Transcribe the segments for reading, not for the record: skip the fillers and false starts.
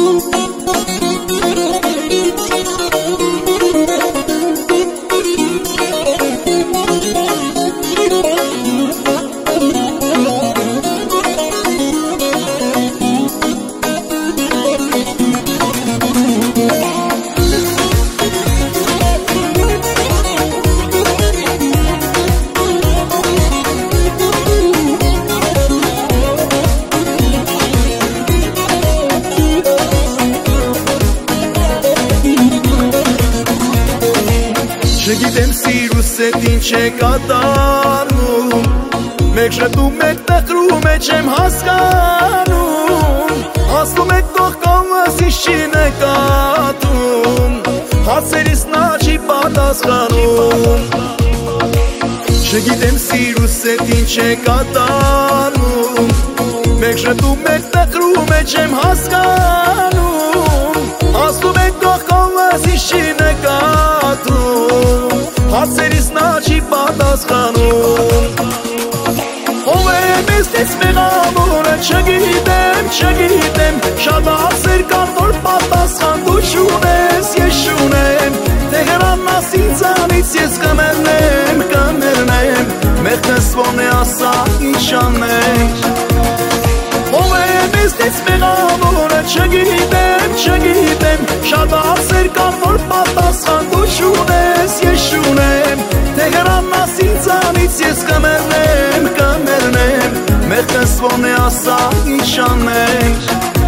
Չգիտեմ սիրուս էդ ինչ է կատարնում, մեկ շտում մեկ տխրում է չեմ հասկանում, ասում եք թող կամաս ինչ չի նկատում, հարցերիս նա չի պատասխանում։ Չգիտեմ սիրուս էդ ինչ է կատարնում, մեկ շտում մեկ տխրում է չեմ հասկանում, ասում եք թող կամաս ինչ չի նկատում, հարցերիս նա չի պատասխանում։ Ով է մեզնից մեղավորը չգիտեմ, շատ հարցեր կան որ պատասխան դու չունես, ես չունեմ, թե հեռանաս ինձանից ես կմեռնեմ, մեղքս ոնե ասա ինչ անենք։ Ով է մեզնից մեղավորը չգիտեմ, շատ հարցեր կան որ պատասխան դու չունես, ես չունեմ, թե հեռանաս ինձանից ես կմեռնեմ, մեղքս ոնե ասա ինչ անենք։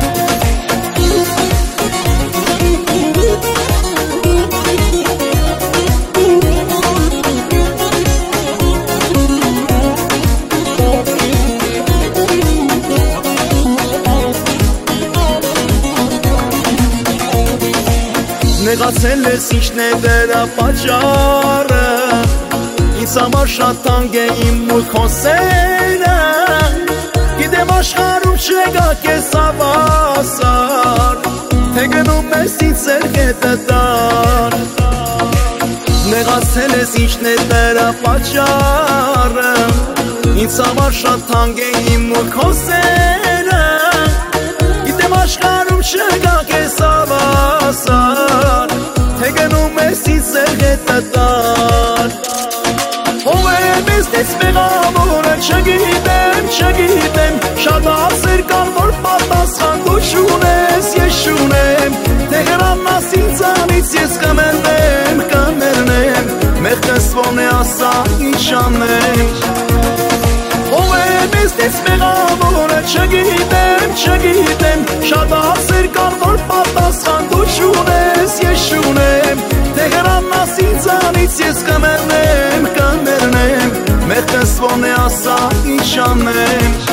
Նեղացել ես ինչն է դրա պատճառը, ինձ համար շատ թանկ է իմ ու քո սերը, գիտեմ աշխարհում չկա քեզ հավասար, թե գնում ես ինձ հետը տար։ Նեղացել ես ինչն է դրա պատճառը, ինձ համար շատ թանկ է իմ ու քո սերը, գիտեմ աշխարհում չկա քեզ հավասար, թե գնում ես ինձ հետը տար։ Ով է մեզնից մեղավորը չգիտեմ, շատ հարցեր կան որ պատասխան դու չունես, ես չունեմ, թե հեռանաս ինձանից ես կմեռնեմ, մեղքս ոնե ասա ինչ անենք։ Ով է մեզնից մեղավորը չգիտեմ, շատ հարցեր կան որ պատասխան դու չունես, ես չունեմ, թե հեռանաս ինձանից ես կմեռնեմ, մեղքս ոնե ասա ինչ անենք։